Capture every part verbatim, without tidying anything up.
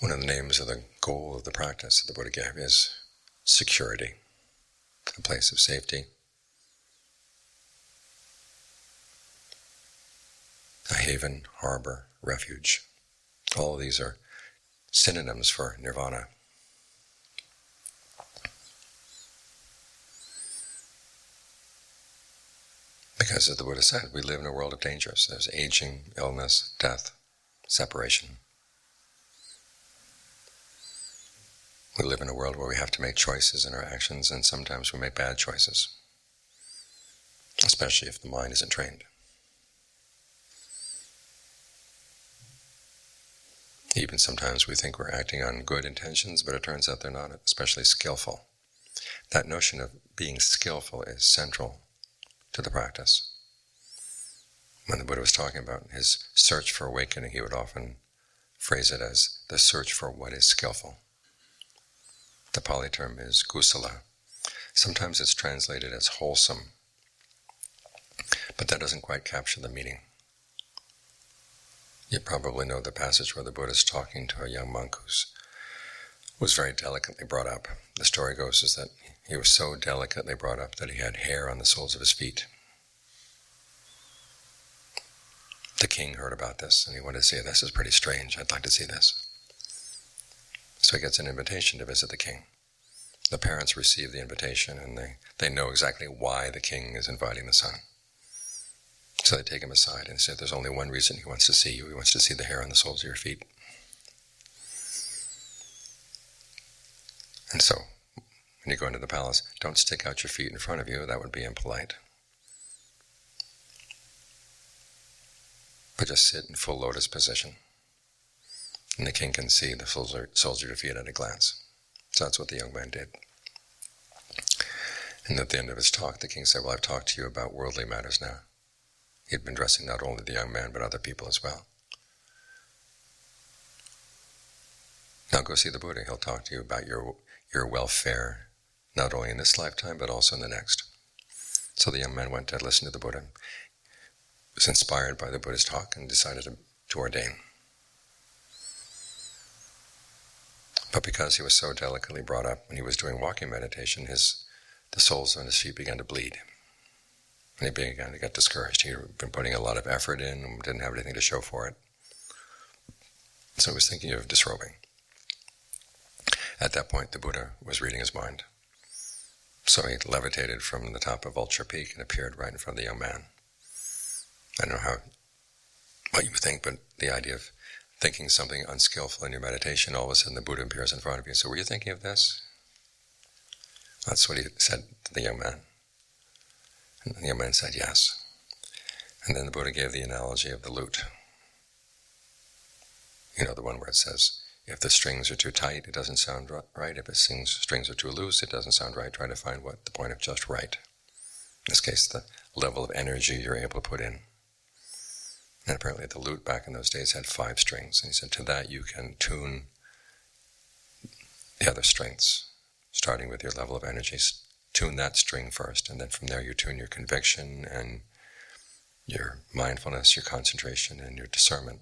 One of the names of the goal of the practice that the Buddha gave is security, a place of safety, a haven, harbor, refuge. All of these are synonyms for nirvana. Because as the Buddha said, we live in a world of dangers. There's aging, illness, death, separation. We live in a world where we have to make choices in our actions, and sometimes we make bad choices, especially if the mind isn't trained. Even sometimes we think we're acting on good intentions, but it turns out they're not especially skillful. That notion of being skillful is central to the practice. When the Buddha was talking about his search for awakening, he would often phrase it as the search for what is skillful. The Pali term is kusala. Sometimes it's translated as wholesome, but that doesn't quite capture the meaning. You probably know the passage where the Buddha is talking to a young monk who was very delicately brought up. The story goes is that he was so delicately brought up that he had hair on the soles of his feet. The king heard about this and he wanted to say, "This is pretty strange, I'd like to see this." So he gets an invitation to visit the king. The parents receive the invitation and they, they know exactly why the king is inviting the son. So they take him aside and say, "There's only one reason he wants to see you. He wants to see the hair on the soles of your feet." And so, when you go into the palace, don't stick out your feet in front of you. That would be impolite. But just sit in full lotus position. And the king can see the soles of your feet at a glance. So that's what the young man did. And at the end of his talk, the king said, "Well, I've talked to you about worldly matters now." He'd been addressing not only the young man, but other people as well. "Now go see the Buddha. He'll talk to you about your your welfare, not only in this lifetime, but also in the next." So the young man went to listen to the Buddha, was inspired by the Buddha's talk, and decided to, to ordain. But because he was so delicately brought up, when he was doing walking meditation, his the soles on his feet began to bleed. And he began to get discouraged. He had been putting a lot of effort in and didn't have anything to show for it. So he was thinking of disrobing. At that point, the Buddha was reading his mind. So he levitated from the top of Vulture Peak and appeared right in front of the young man. I don't know how, what you would think, but the idea of thinking something unskillful in your meditation, all of a sudden the Buddha appears in front of you. So were you thinking of this? That's what he said to the young man. And the young man said yes. And then the Buddha gave the analogy of the lute. You know, the one where it says, if the strings are too tight, it doesn't sound right. If the strings are too loose, it doesn't sound right. Try to find what the point of just right. In this case, the level of energy you're able to put in. And apparently the lute back in those days had five strings. And he said, to that you can tune the other strings, starting with your level of energy. Tune that string first, and then from there you tune your conviction and your mindfulness, your concentration, and your discernment.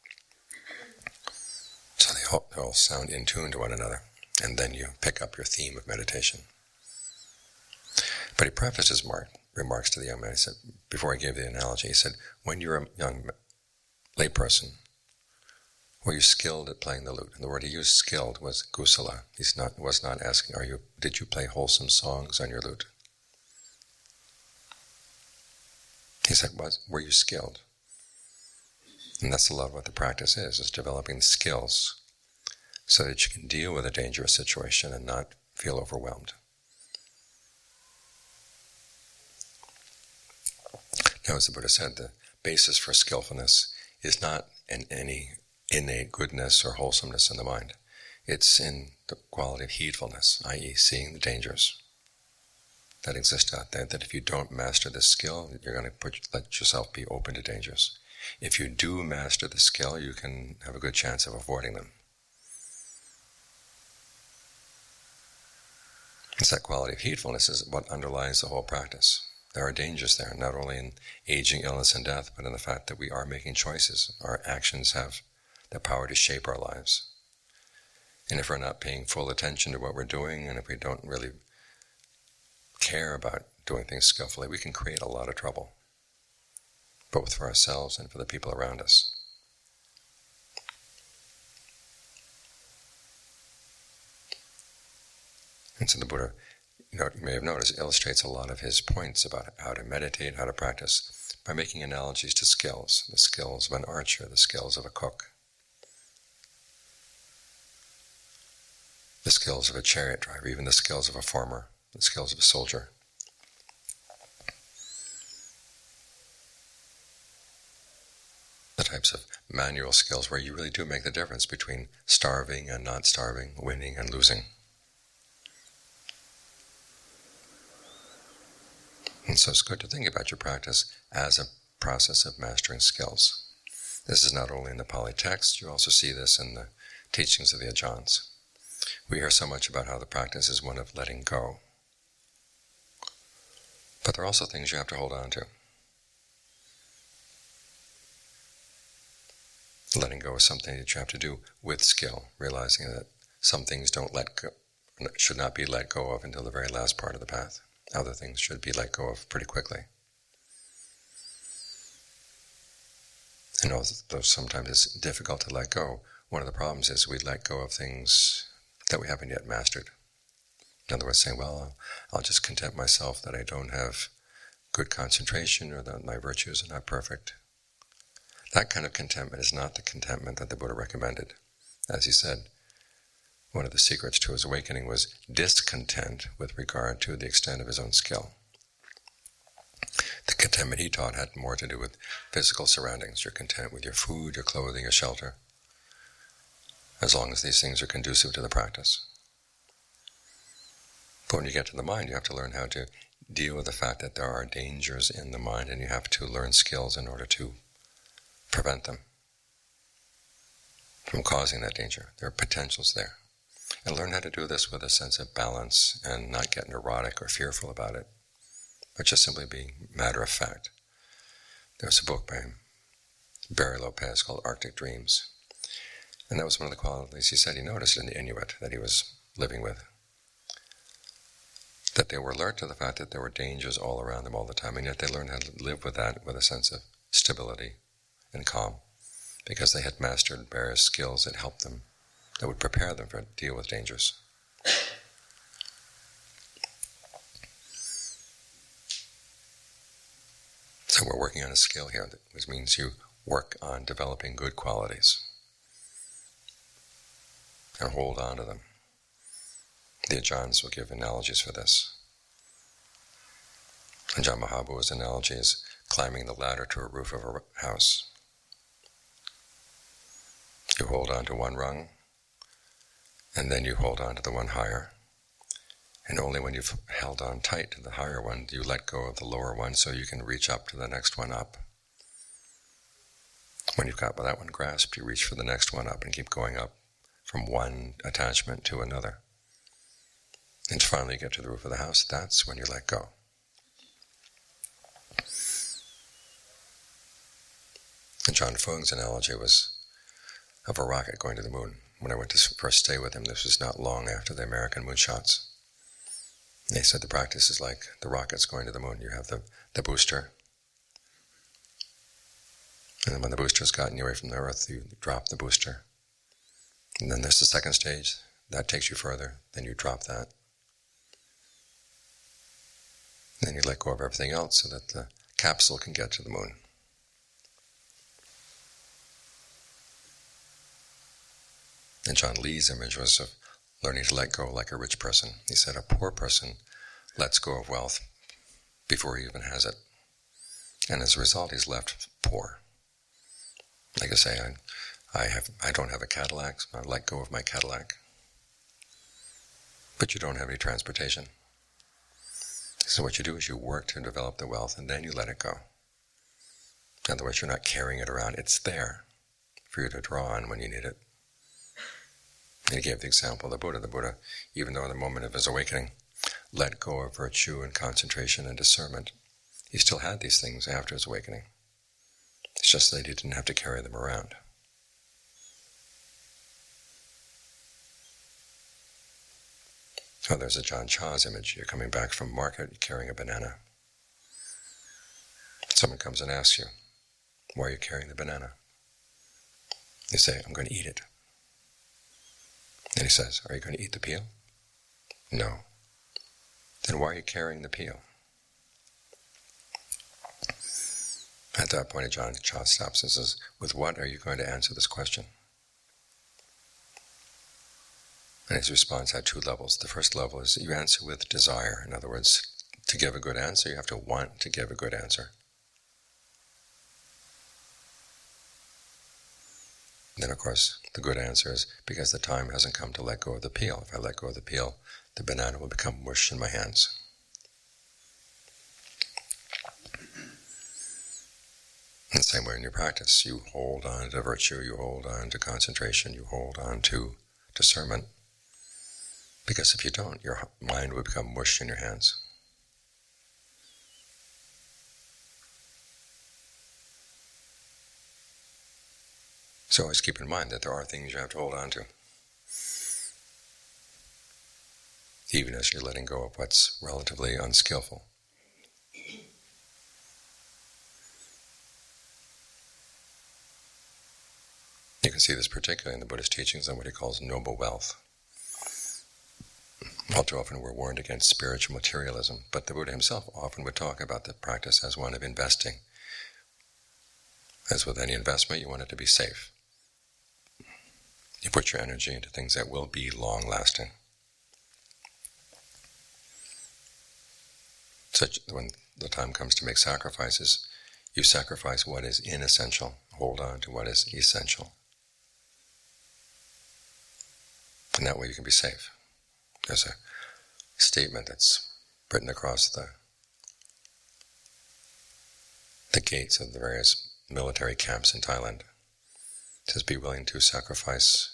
So they all, they all sound in tune to one another, and then you pick up your theme of meditation. But he prefaced his mark, remarks to the young man. He said, before he gave the analogy, he said, when you're a young layperson, were you skilled at playing the lute? And the word he used, skilled, was kusala. He's not was not asking, are you? Did you play wholesome songs on your lute? He said, was, were you skilled? And that's a lot of what the practice is, is developing skills so that you can deal with a dangerous situation and not feel overwhelmed. Now, as the Buddha said, the basis for skillfulness is not in any innate goodness or wholesomeness in the mind. It's in the quality of heedfulness, that is seeing the dangers that exist out there, that if you don't master this skill, you're going to put, let yourself be open to dangers. If you do master the skill, you can have a good chance of avoiding them. It's that quality of heedfulness is what underlies the whole practice. There are dangers there, not only in aging, illness, and death, but in the fact that we are making choices. Our actions have the power to shape our lives. And if we're not paying full attention to what we're doing, and if we don't really care about doing things skillfully, we can create a lot of trouble, both for ourselves and for the people around us. And so the Buddha, you know, you may have noticed, illustrates a lot of his points about how to meditate, how to practice, by making analogies to skills, the skills of an archer, the skills of a cook, the skills of a chariot driver, even the skills of a farmer, the skills of a soldier. The types of manual skills where you really do make the difference between starving and not starving, winning and losing. And so it's good to think about your practice as a process of mastering skills. This is not only in the Pali text, you also see this in the teachings of the Ajahns. We hear so much about how the practice is one of letting go. But there are also things you have to hold on to. Letting go is something that you have to do with skill, realizing that some things don't let go, should not be let go of until the very last part of the path. Other things should be let go of pretty quickly. And although sometimes it's difficult to let go, one of the problems is we let go of things that we haven't yet mastered. In other words, saying, well, I'll just content myself that I don't have good concentration or that my virtues are not perfect. That kind of contentment is not the contentment that the Buddha recommended. As he said, one of the secrets to his awakening was discontent with regard to the extent of his own skill. The contentment he taught had more to do with physical surroundings. You're content with your food, your clothing, your shelter, as long as these things are conducive to the practice. But when you get to the mind, you have to learn how to deal with the fact that there are dangers in the mind, and you have to learn skills in order to prevent them from causing that danger. There are potentials there. And learn how to do this with a sense of balance and not get neurotic or fearful about it, but just simply being matter of fact. There's a book by Barry Lopez called Arctic Dreams. And that was one of the qualities he said he noticed in the Inuit that he was living with. That they were alert to the fact that there were dangers all around them all the time, and yet they learned how to live with that with a sense of stability and calm, because they had mastered various skills that helped them, that would prepare them for deal with dangers. So we're working on a skill here, which means you work on developing good qualities and hold on to them. The Ajahns will give analogies for this. Ajahn Mahabu's analogy is climbing the ladder to a roof of a house. You hold on to one rung, and then you hold on to the one higher. And only when you've held on tight to the higher one do you let go of the lower one so you can reach up to the next one up. When you've got that one grasped, you reach for the next one up and keep going up from one attachment to another. And finally you get to the roof of the house, that's when you let go. And John Fung's analogy was of a rocket going to the moon. When I went to first stay with him, this was not long after the American moonshots. They said the practice is like the rockets going to the moon. You have the, the booster, and then when the booster's gotten you away from the Earth, you drop the booster. And then there's the second stage. That takes you further. Then you drop that. And then you let go of everything else so that the capsule can get to the moon. And John Lee's image was of learning to let go like a rich person. He said a poor person lets go of wealth before he even has it. And as a result, he's left poor. Like I say, I, I, have, I don't have a Cadillac, so I let go of my Cadillac. But you don't have any transportation. So what you do is you work to develop the wealth, and then you let it go. In other words, you're not carrying it around. It's there for you to draw on when you need it. And he gave the example of the Buddha. The Buddha, even though in the moment of his awakening, let go of virtue and concentration and discernment, he still had these things after his awakening. It's just that he didn't have to carry them around. Oh, there's a John Chah's image. You're coming back from market carrying a banana. Someone comes and asks you, why are you carrying the banana? You say, I'm going to eat it. And he says, are you going to eat the peel? No. Then why are you carrying the peel? At that point, John Chah stops and says, with what are you going to answer this question? And his response had two levels. The first level is that you answer with desire. In other words, to give a good answer, you have to want to give a good answer. Then, of course, the good answer is because the time hasn't come to let go of the peel. If I let go of the peel, the banana will become mush in my hands. In the same way in your practice, you hold on to virtue, you hold on to concentration, you hold on to discernment. Because if you don't, your mind will become mush in your hands. So always keep in mind that there are things you have to hold on to, even as you're letting go of what's relatively unskillful. You can see this particularly in the Buddhist teachings on what he calls noble wealth. All too often we're warned against spiritual materialism, but the Buddha himself often would talk about the practice as one of investing. As with any investment, you want it to be safe. You put your energy into things that will be long-lasting. Such when the time comes to make sacrifices, you sacrifice what is inessential, hold on to what is essential. And that way you can be safe. There's a statement that's written across the the gates of the various military camps in Thailand. It says, be willing to sacrifice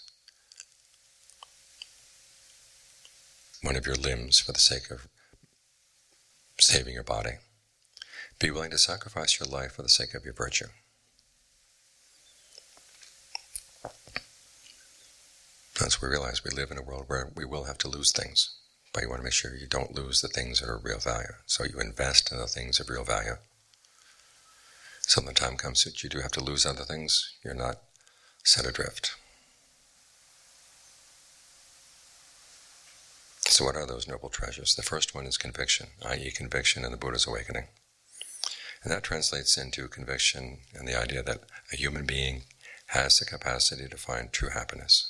one of your limbs for the sake of saving your body. Be willing to sacrifice your life for the sake of your virtue. As we realize, we live in a world where we will have to lose things, but you want to make sure you don't lose the things that are of real value. So you invest in the things of real value. So when the time comes that you do have to lose other things, you're not set adrift. So what are those noble treasures? The first one is conviction, that is conviction in the Buddha's awakening. And that translates into conviction and the idea that a human being has the capacity to find true happiness.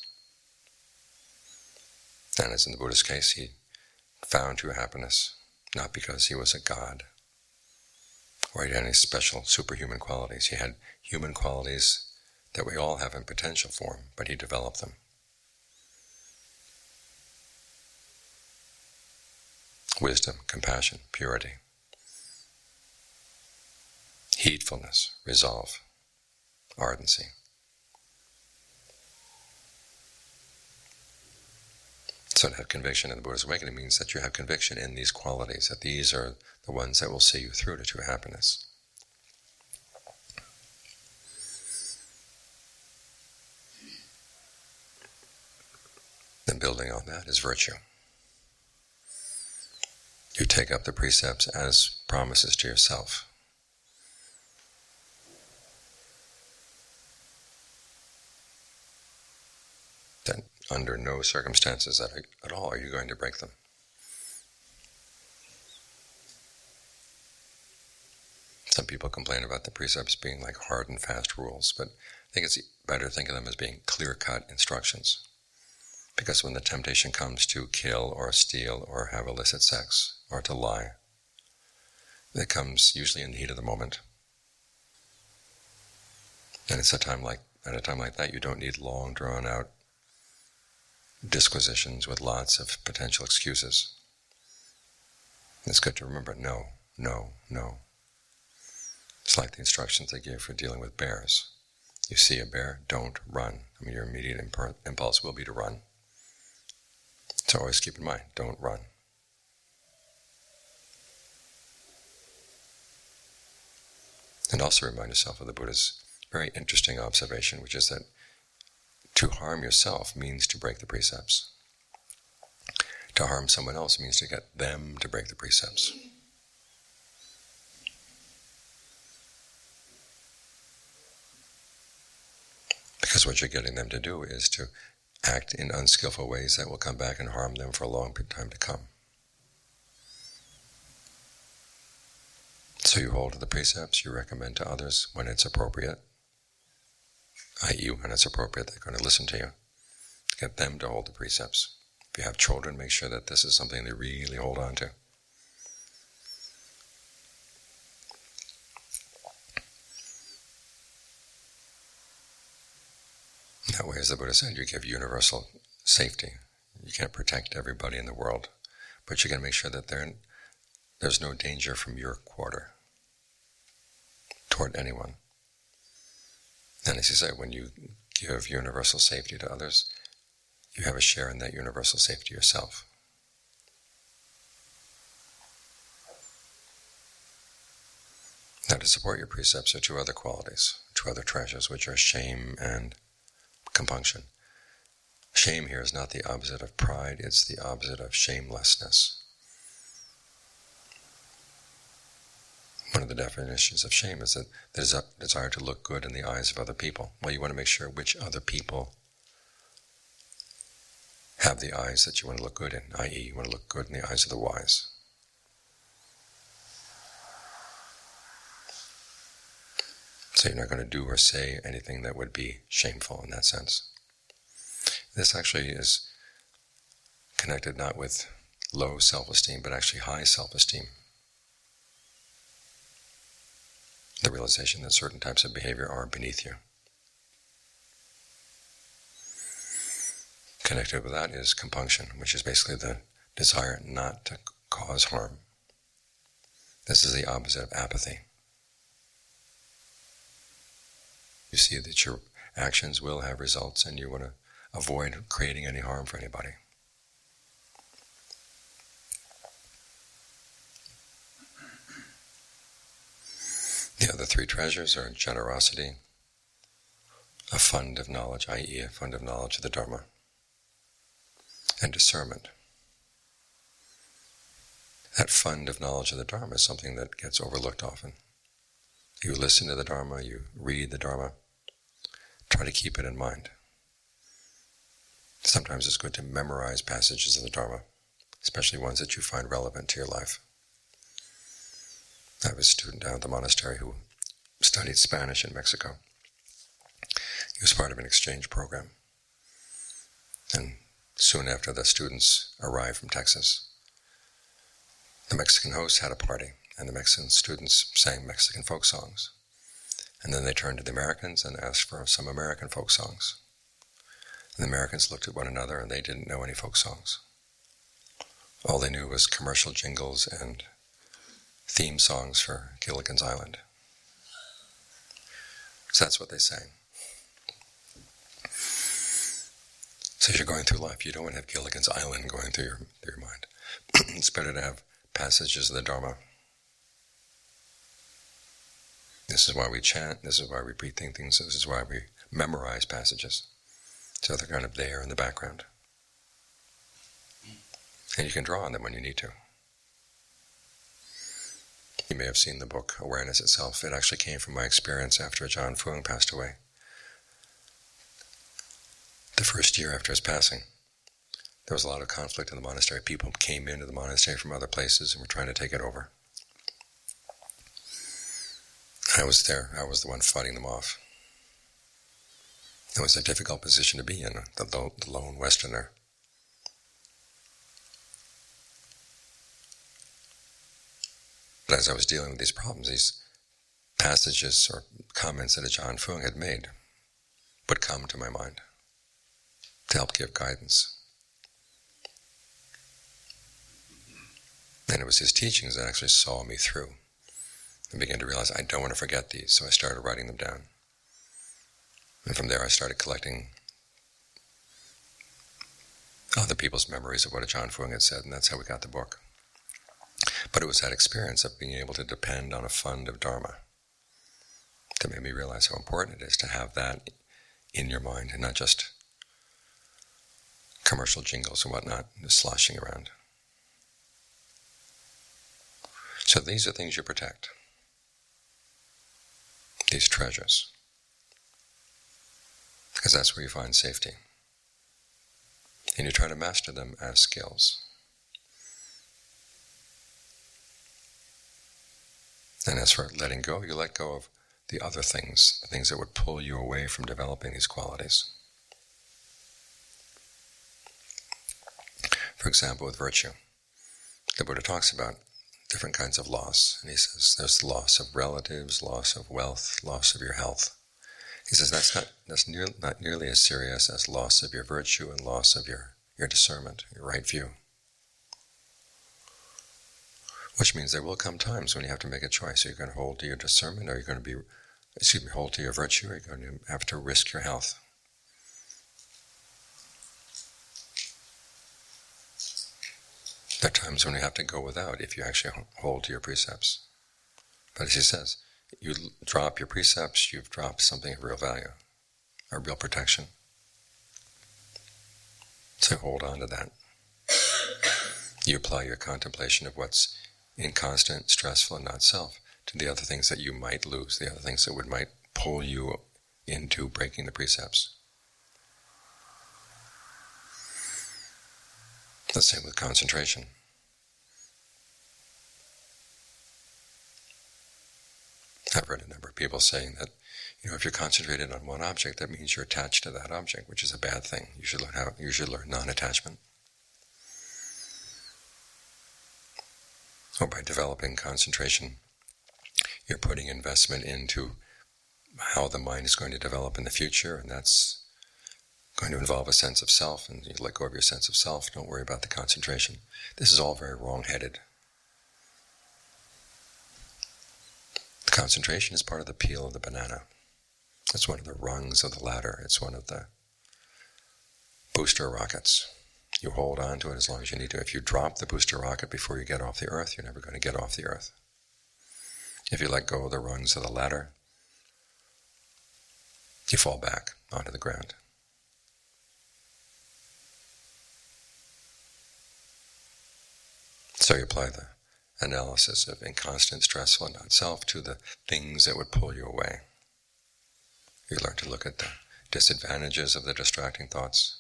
And as in the Buddha's case, he found true happiness not because he was a god or he had any special superhuman qualities. He had human qualities that we all have in potential form, but he developed them. Wisdom, compassion, purity, heedfulness, resolve, ardency. So to have conviction in the Buddha's awakening means that you have conviction in these qualities, that these are the ones that will see you through to true happiness. Then building on that is virtue. You take up the precepts as promises to yourself. That under no circumstances at all are you going to break them. Some people complain about the precepts being like hard and fast rules, but I think it's better to think of them as being clear-cut instructions. Because when the temptation comes to kill or steal or have illicit sex or to lie, it comes usually in the heat of the moment. And it's a time like at a time like that you don't need long drawn-out disquisitions with lots of potential excuses. It's good to remember, no, no, no. It's like the instructions they give for dealing with bears. You see a bear, don't run. I mean, your immediate impulse will be to run. So always keep in mind, don't run. And also remind yourself of the Buddha's very interesting observation, which is that to harm yourself means to break the precepts. To harm someone else means to get them to break the precepts. Because what you're getting them to do is to act in unskillful ways that will come back and harm them for a long time to come. So you hold to the precepts, you recommend to others when it's appropriate, that is when it's appropriate, they're going to listen to you. Get them to hold the precepts. If you have children, make sure that this is something they really hold on to. That way, as the Buddha said, you give universal safety. You can't protect everybody in the world, but you can make sure that there, there's no danger from your quarter toward anyone. And as you say, when you give universal safety to others, you have a share in that universal safety yourself. Now, to support your precepts are two other qualities, two other treasures, which are shame and compunction. Shame here is not the opposite of pride, it's the opposite of shamelessness. One of the definitions of shame is that there's a desire to look good in the eyes of other people. Well, you want to make sure which other people have the eyes that you want to look good in, that is you want to look good in the eyes of the wise. So you're not going to do or say anything that would be shameful in that sense. This actually is connected not with low self-esteem, but actually high self-esteem. The realization that certain types of behavior are beneath you. Connected with that is compunction, which is basically the desire not to cause harm. This is the opposite of apathy. You see that your actions will have results and you want to avoid creating any harm for anybody. The other three treasures are generosity, a fund of knowledge, that is a fund of knowledge of the Dharma, and discernment. That fund of knowledge of the Dharma is something that gets overlooked often. You listen to the Dharma, you read the Dharma, try to keep it in mind. Sometimes it's good to memorize passages of the Dharma, especially ones that you find relevant to your life. I have a student down at the monastery who studied Spanish in Mexico. He was part of an exchange program. And soon after the students arrived from Texas, the Mexican host had a party, and the Mexican students sang Mexican folk songs. And then they turned to the Americans and asked for some American folk songs. And the Americans looked at one another and they didn't know any folk songs. All they knew was commercial jingles and theme songs for Gilligan's Island. So that's what they sang. So as you're going through life, you don't want to have Gilligan's Island going through your, through your mind. It's better to have passages of the Dharma. This is why we chant, this is why we rethink things, this is why we memorize passages. So they're kind of there in the background. And you can draw on them when you need to. You may have seen the book, Awareness Itself. It actually came from my experience after Ajahn Fuang passed away. The first year after his passing, there was a lot of conflict in the monastery. People came into the monastery from other places and were trying to take it over. I was there. I was the one fighting them off. It was a difficult position to be in, the, lo- the lone Westerner. But as I was dealing with these problems, these passages or comments that Ajahn Fuang had made would come to my mind to help give guidance. And it was his teachings that actually saw me through. I began to realize I don't want to forget these, so I started writing them down. And from there I started collecting other people's memories of what Ajahn Fuang had said, and that's how we got the book. But it was that experience of being able to depend on a fund of Dharma that made me realize how important it is to have that in your mind and not just commercial jingles and whatnot, just sloshing around. So these are things you protect, these treasures, because that's where you find safety. And you try to master them as skills. And as for letting go, you let go of the other things, the things that would pull you away from developing these qualities. For example, with virtue, the Buddha talks about different kinds of loss. And he says there's loss of relatives, loss of wealth, loss of your health. He says that's not that's near, not nearly as serious as loss of your virtue and loss of your, your discernment, your right view. Which means there will come times when you have to make a choice. Are you going to hold to your discernment, or are you going to be, excuse me, hold to your virtue, or are you going to have to risk your health? There are times when you have to go without if you actually hold to your precepts. But as he says, you drop your precepts, you've dropped something of real value, or real protection. So hold on to that. You apply your contemplation of what's inconstant, stressful, and not self to the other things that you might lose, the other things that would might pull you into breaking the precepts. The same with concentration. I've read a number of people saying that, you know, if you're concentrated on one object, that means you're attached to that object, which is a bad thing. You should learn how. You should learn non-attachment. Or by developing concentration, you're putting investment into how the mind is going to develop in the future, and that's going to involve a sense of self, and you let go of your sense of self. Don't worry about the concentration. This is all very wrong-headed. The concentration is part of the peel of the banana. It's one of the rungs of the ladder. It's one of the booster rockets. You hold on to it as long as you need to. If you drop the booster rocket before you get off the earth, you're never going to get off the earth. If you let go of the rungs of the ladder, you fall back onto the ground. So you apply the analysis of inconstant, stressful, and not-self to the things that would pull you away. You learn to look at the disadvantages of the distracting thoughts.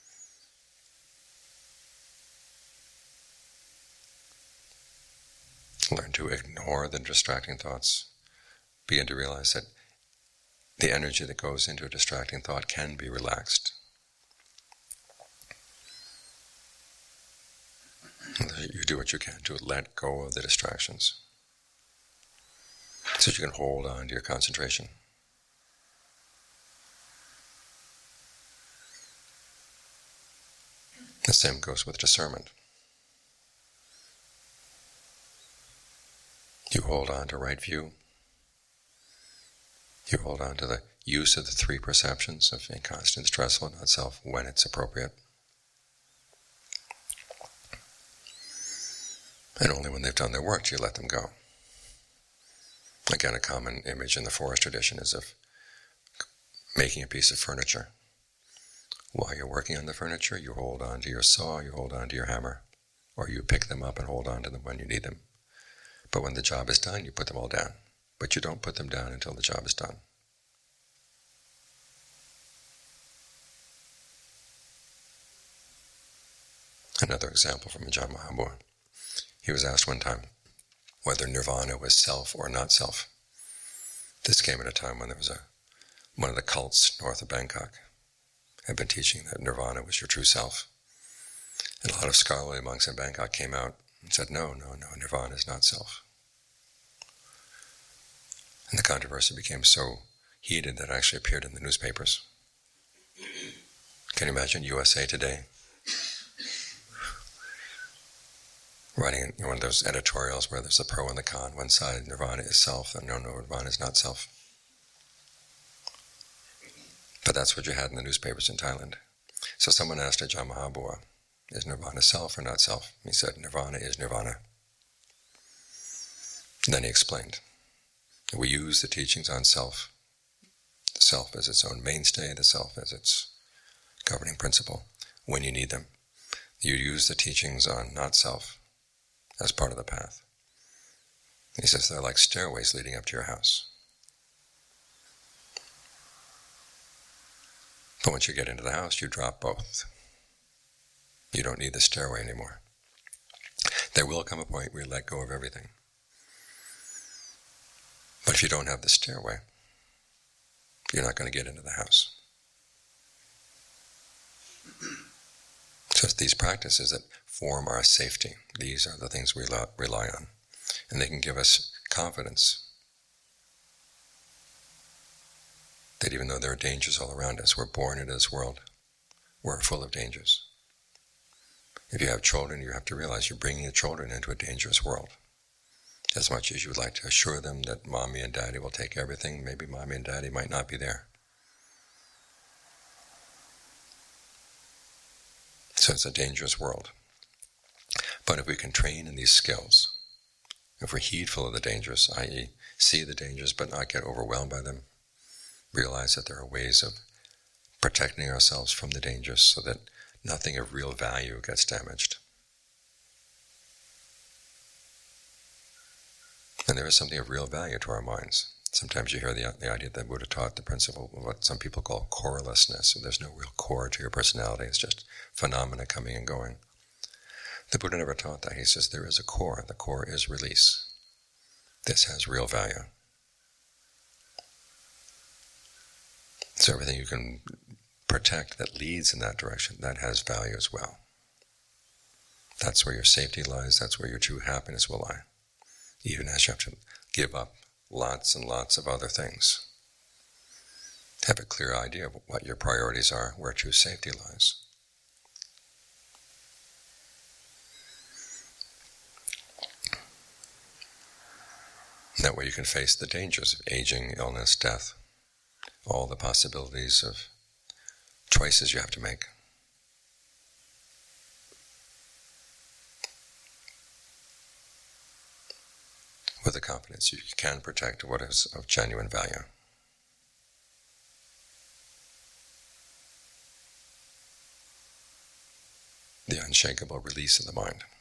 Learn to ignore the distracting thoughts. Begin to realize that the energy that goes into a distracting thought can be relaxed. You do what you can to let go of the distractions so you can hold on to your concentration. The same goes with discernment. You hold on to right view. You hold on to the use of the three perceptions of inconstant, stressful, and not-self when it's appropriate. And only when they've done their work do you let them go. Again, a common image in the forest tradition is of making a piece of furniture. While you're working on the furniture, you hold on to your saw, you hold on to your hammer, or you pick them up and hold on to them when you need them. But when the job is done, you put them all down. But you don't put them down until the job is done. Another example from Ajahn Mahabua. He was asked one time whether nirvana was self or not self. This came at a time when there was a one of the cults north of Bangkok had been teaching that nirvana was your true self. And a lot of scholarly monks in Bangkok came out and said, no, no, no, nirvana is not self. And the controversy became so heated that it actually appeared in the newspapers. Can you imagine U S A Today writing one of those editorials where there's a pro and the con? One side, nirvana is self, and no, no, nirvana is not self. But that's what you had in the newspapers in Thailand. So someone asked Ajahn Mahabua, is nirvana self or not self? He said, nirvana is nirvana. And then he explained, we use the teachings on self, the self as its own mainstay, the self as its governing principle, when you need them. You use the teachings on not-self as part of the path. He says they're like stairways leading up to your house. But once you get into the house, you drop both. You don't need the stairway anymore. There will come a point where you let go of everything. But if you don't have the stairway, you're not going to get into the house. So it's these practices that form our safety. These are the things we rely on. And they can give us confidence that even though there are dangers all around us, we're born into this world, we're full of dangers. If you have children, you have to realize you're bringing the children into a dangerous world. As much as you would like to assure them that mommy and daddy will take everything, maybe mommy and daddy might not be there. So it's a dangerous world. But if we can train in these skills, if we're heedful of the dangers, that is see the dangers but not get overwhelmed by them, realize that there are ways of protecting ourselves from the dangers so that nothing of real value gets damaged. And there is something of real value to our minds. Sometimes you hear the, the idea that Buddha taught the principle of what some people call corelessness. So there's no real core to your personality. It's just phenomena coming and going. The Buddha never taught that. He says there is a core. The core is release. This has real value. So everything you can protect that leads in that direction, that has value as well. That's where your safety lies. That's where your true happiness will lie. Even as you have to give up lots and lots of other things. Have a clear idea of what your priorities are, where true safety lies. That way you can face the dangers of aging, illness, death, all the possibilities of choices you have to make. With the confidence you can protect what is of genuine value. The unshakable release of the mind.